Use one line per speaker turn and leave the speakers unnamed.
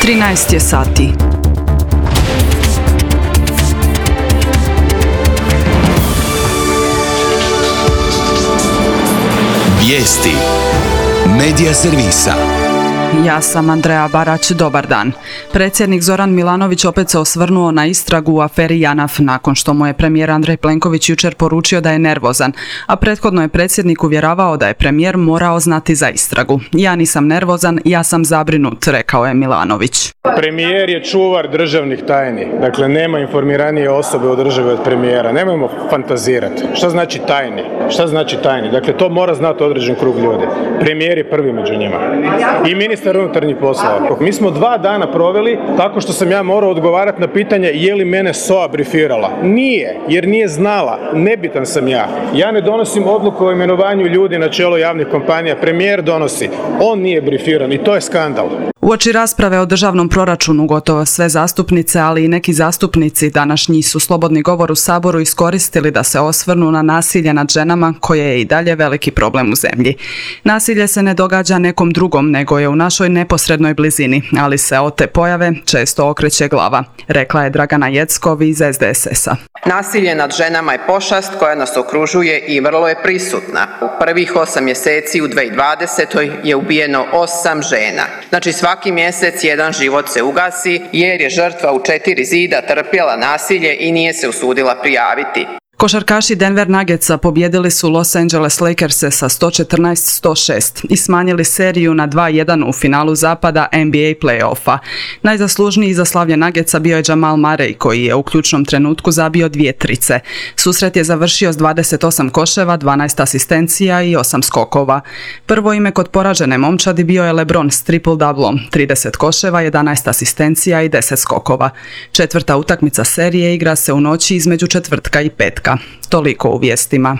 13 je sati.
Vijesti Medija servisa.
Ja sam Andreja Barać, dobar dan. Predsjednik Zoran Milanović opet se osvrnuo na istragu u aferi JANAF nakon što mu je premijer Andrej Plenković jučer poručio da je nervozan, a prethodno je predsjednik uvjeravao da je premijer morao znati za istragu. Ja nisam nervozan, ja sam zabrinut, rekao je Milanović.
Premijer je čuvar državnih tajni, dakle nema informiranije osobe u državi od premijera. Nemojmo fantazirati. Šta znači tajni? Šta znači tajni? Dakle, to mora znati određen krug ljudi. Premijer je prvi među njima. I ministar unutarnjih poslova. Mi smo 2 dana proveli tako što sam ja morao odgovarati na pitanje je li mene SOA brifirala. Nije, jer nije znala. Nebitan sam ja. Ja ne donosim odluku o imenovanju ljudi na čelo javnih kompanija. Premijer donosi. On nije brifiran i to je skandal.
Uoči rasprave o državnom proračunu gotovo sve zastupnice, ali i neki zastupnici današnji su slobodni govor u Saboru iskoristili da se osvrnu na nasilje nad ženama koje je i dalje veliki problem u zemlji. Nasilje se ne događa nekom drugom, nego je u našoj neposrednoj blizini, ali se od te pojave često okreće glava, rekla je Dragana Jeckov iz SDSS-a.
Nasilje nad ženama je pošast koja nas okružuje i vrlo je prisutna. U prvih 8 mjeseci u 2020. je ubijeno 8 žena. Znači svaki mjesec jedan život se ugasi jer je žrtva u 4 zida trpjela nasilje i nije se usudila prijaviti.
Košarkaši Denver Nuggetsa pobijedili su Los Angeles Lakerse sa 114-106 i smanjili seriju na 2-1 u finalu zapada NBA play-offa. Najzaslužniji za slavlje Nuggetsa bio je Jamal Murray koji je u ključnom trenutku zabio 2 trice. Susret je završio s 28 koševa, 12 asistencija i 8 skokova. Prvo ime kod poražene momčadi bio je LeBron s triple-doublom, 30 koševa, 11 asistencija i 10 skokova. Četvrta utakmica serije igra se u noći između četvrtka i petka. Toliko u vijestima.